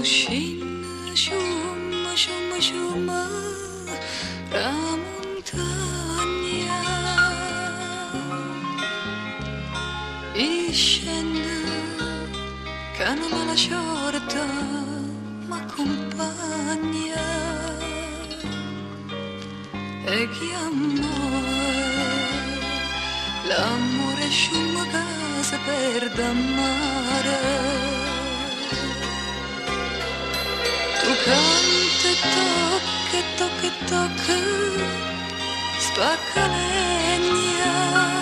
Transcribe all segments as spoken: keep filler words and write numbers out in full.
scende, sciuma, sciuma, sciuma, la montagna e scende, che non ha la sciorta, ma compagna e chiama l'amore sciuma casa per d'ammare. Tu canta e tocca e tocca e tocca, spacca legna,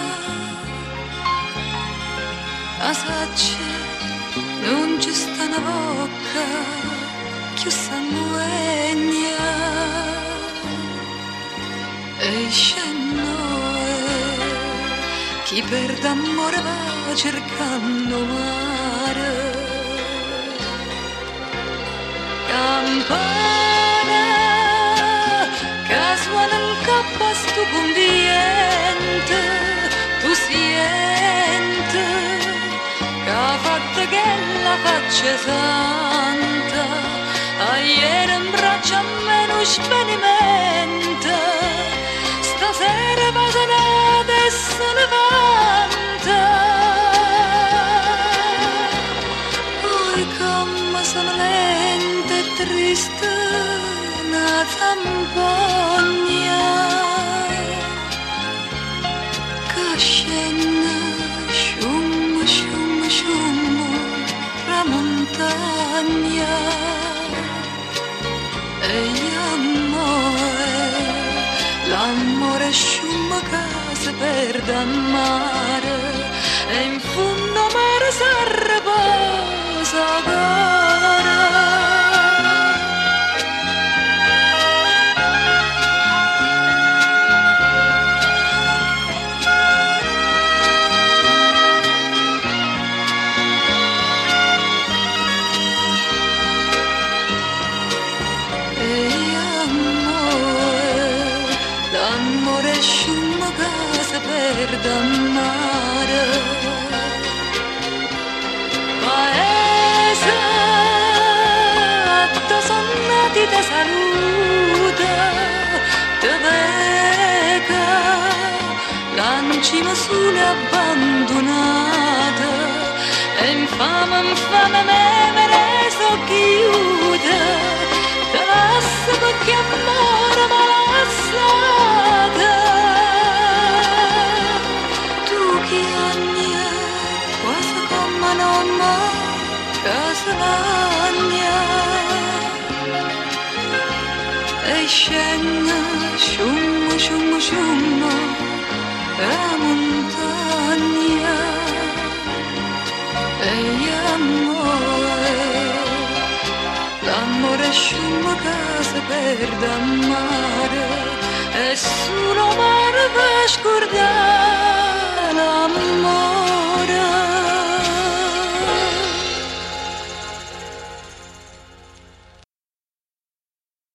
a sacce non ci sta una bocca, che sanguegna, e scendoe, chi per d'amore va cercando mare. Campana che suona in capo a sto conveniente, tu senti che ha fatto che la faccia santa, a ieri in braccio a me non svenimento, stasera va sonata e se ne vanta. Poi come sono lenta e triste una zampogna che scende sciumma, sciumma, sciumma la montagna e l'amore, l'amore sciumma che si perde a mare e in fondo mare si riposa ancora. L'amore sciumma che si perde a mare. Paese, te sonnati te saluta, te vega, l'ancima sole abbandonata, e infame, infame me me ne so chiude, te lascio perché amore ma lasciata. Tu che anni quasi come mamma che si bagna e scende sciumma, sciumma, sciumma la montagna e l'amore, l'amore sciumma che si perde a mare e solo mare va scordare.